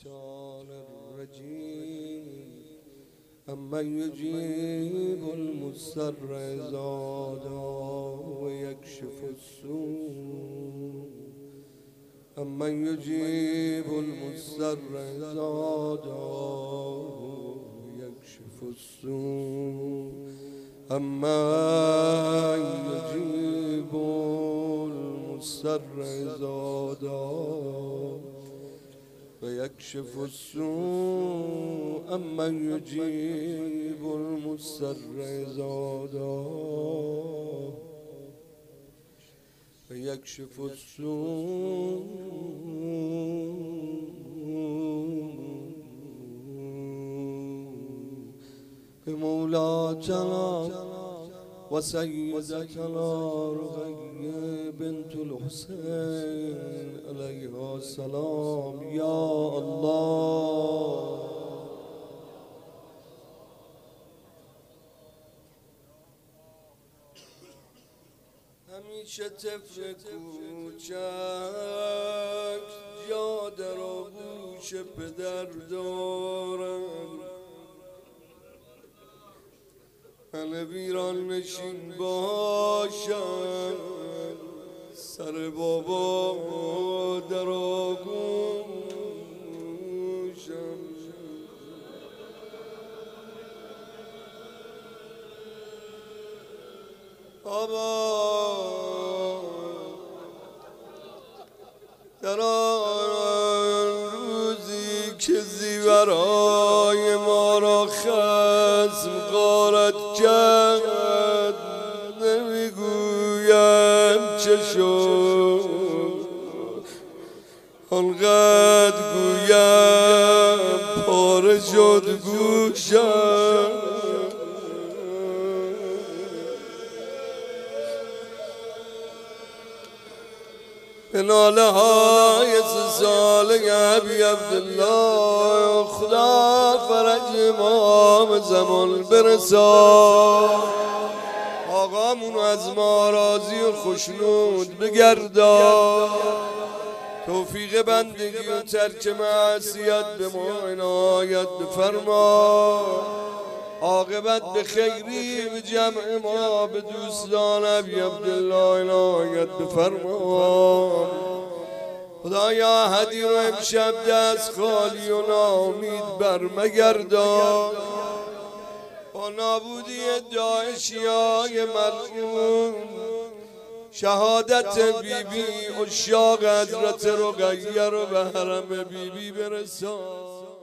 الشيطان الرجيم أمن يجيب المضطر إذا دعاه ويكشف السوء أمن يجيب المضطر إذا دعاه ويكشف السوء أمن يجيب المضطر إذا دعاه ويكشف السوء أمن يجيب المضطر إذا دعاه ويكشف السوء بمولاتنا وسيدتنا رقية بنت الحسين عليها السلام يا الله. همیشه طفل کوچک جا در آغوش پدر دارم، همه ویران نشین باشن، سر بابا در آغوشم. بابا در آن روزی که زیورای ما را خصم غارت کرد، نمیگویم چه شد، آنقدر گویم پاره شد گوشم. به ناله های 3 ساله ابی عبدالله خدا فرج امام زمان برسان، آقامونو از ما راضی و خوشنود بگردان، توفیق بندگی و ترک معصیت به ما عنایت بفرما، عاقبت به خیری به جمع ما به دوستان ابی عبدالله عنایت بفرما. خدایا هدی رو امشب دست خالی و ناامید برمگردان، با نابودی داعشیای ملعون شهادت بیبی اشاق حضرت رقیه رو به حرم بیبی برسان.